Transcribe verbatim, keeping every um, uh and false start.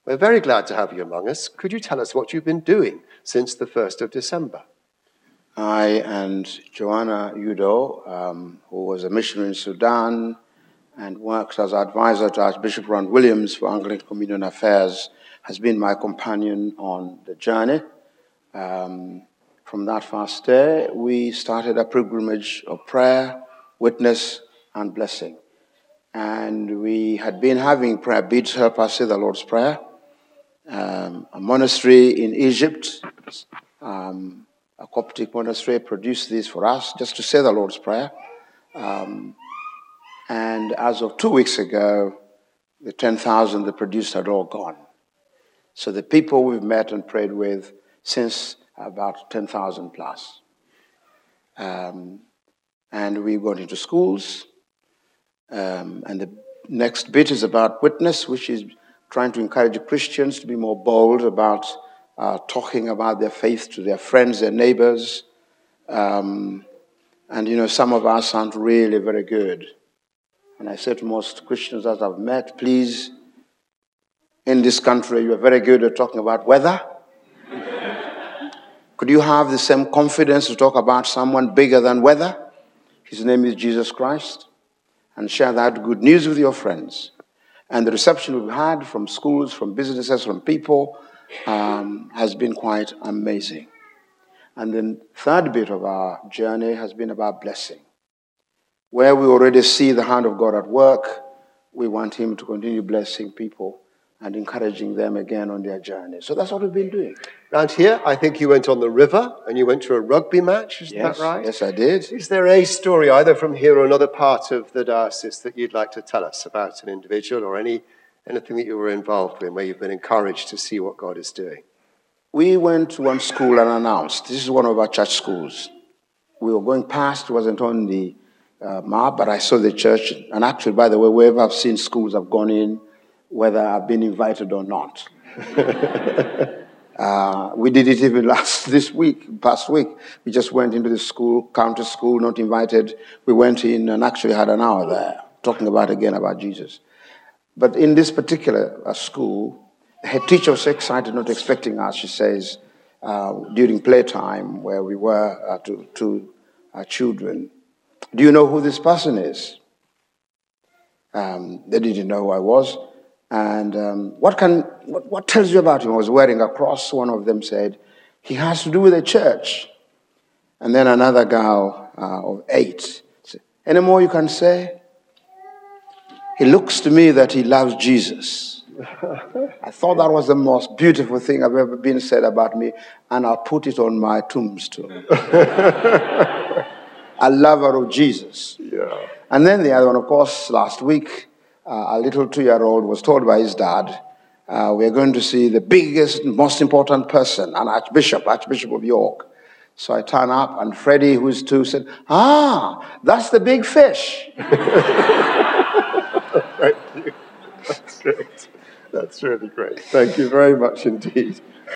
We're very glad to have you among us. Could you tell us what you've been doing since the first of December? I and Joanna Udo, um, who was a missionary in Sudan and works as advisor to Archbishop Ron Williams for Anglican Communion Affairs, has been my companion on the journey. Um, from that first day, we started a pilgrimage of prayer, witness, and blessing. And we had been having prayer beads help us say the Lord's Prayer. Um, a monastery in Egypt, um, a Coptic monastery, produced these for us just to say the Lord's Prayer. Um, and as of two weeks ago, the ten thousand they produced had all gone. So the people we've met and prayed with since about ten thousand plus. Um, and we got into schools. Um, and the next bit is about witness, which is trying to encourage Christians to be more bold about uh, talking about their faith to their friends, their neighbors. Um, and, you know, some of us aren't really very good. And I say to most Christians that I've met, please, in this country, you are very good at talking about weather. Could you have the same confidence to talk about someone bigger than weather? His name is Jesus Christ. And share that good news with your friends. And the reception we've had from schools, from businesses, from people um, has been quite amazing. And the third bit of our journey has been about blessing. Where we already see the hand of God at work, we want him to continue blessing people and encouraging them again on their journey. So that's what we've been doing. Round here, I think you went on the river and you went to a rugby match, isn't yes, that right? Yes, I did. Is there a story, either from here or another part of the diocese, that you'd like to tell us about an individual or any anything that you were involved in where you've been encouraged to see what God is doing? We went to one school and announced, this is one of our church schools. We were going past, it wasn't on the uh, map, but I saw the church. And actually, by the way, wherever I've seen schools, I've gone in, whether I've been invited or not. uh, we did it even last this week, past week. We just went into the school, counter school, not invited. We went in and actually had an hour there, talking about again about Jesus. But in this particular uh, school, the head teacher was so excited, not expecting us, she says, uh, during playtime where we were uh, to, to our children, do you know who this person is? Um, they didn't know who I was. And um, what can what, what tells you about him? I was wearing a cross. One of them said, he has to do with the church. And then another girl uh, of eight said, any more you can say? He looks to me that he loves Jesus. I thought that was the most beautiful thing I've ever been said about me, and I'll put it on my tombstone. A lover of Jesus. Yeah. And then the other one, of course, last week, Uh, a little two-year-old was told by his dad, uh, we're going to see the biggest, most important person, an archbishop, Archbishop of York. So I turn up, and Freddie, who's two, said, ah, that's the big fish. Thank you. That's great. That's really great. Thank you very much indeed.